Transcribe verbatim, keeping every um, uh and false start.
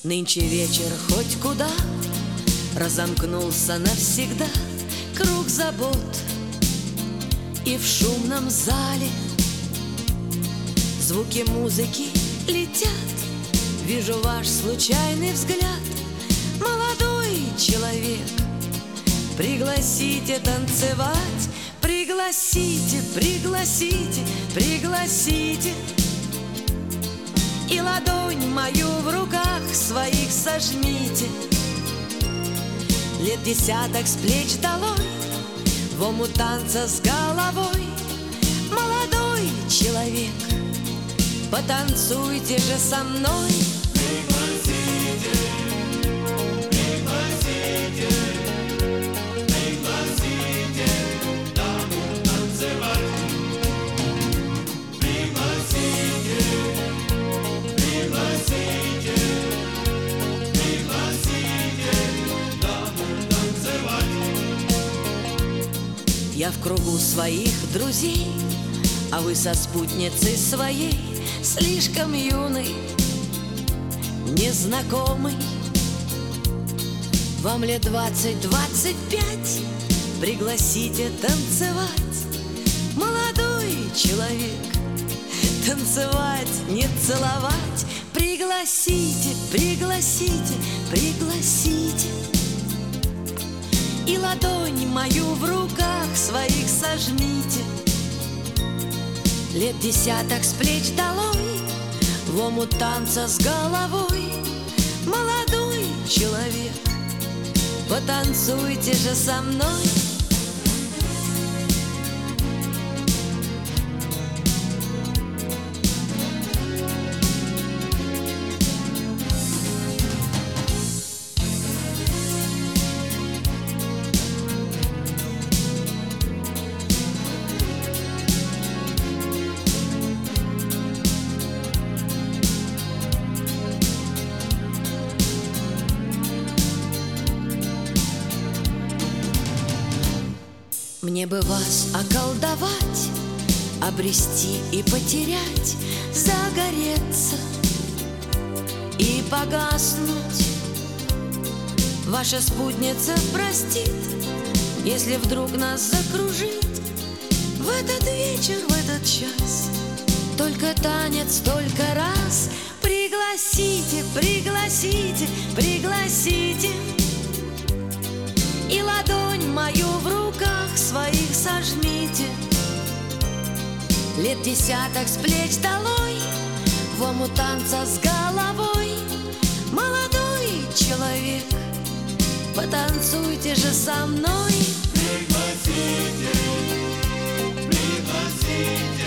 Нынче вечер хоть куда разомкнулся навсегда круг забот, и в шумном зале звуки музыки летят. Вижу ваш случайный взгляд, молодой человек. Пригласите танцевать, пригласите, пригласите, пригласите. И ладонь мою в руках своих сожмите. Лет десяток с плеч долой, в омут танца с головой. Молодой человек, потанцуйте же со мной. Пригласите, пригласите, пригласите даму танцевать. Пригласите, пригласите, пригласите даму танцевать. Я в кругу своих друзей, а вы со спутницей своей, слишком юный, незнакомый. Вам лет двадцать-двадцать пять, пригласите танцевать. Молодой человек, танцевать, не целовать. Пригласите, пригласите, пригласите. И ладонь мою в руках своих сожмите. Лет десяток с плеч долой, в омут танца с головой. Молодой человек, потанцуйте же со мной. Мне бы вас околдовать, обрести и потерять, загореться и погаснуть. Ваша спутница простит, если вдруг нас закружит в этот вечер, в этот час. Только танец, только раз. Пригласите, пригласите, пригласите. И ладонь мою в руках своих сожмите. Лет десяток с плеч долой, в омут танца с головой. Молодой человек, потанцуйте же со мной. Пригласите, пригласите.